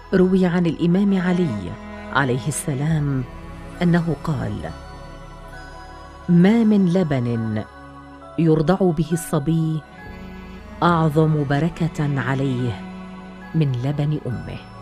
روي عن الإمام علي عليه السلام أنه قال: ما من لبن يرضع به الصبي أعظم بركة عليه من لبن أمه.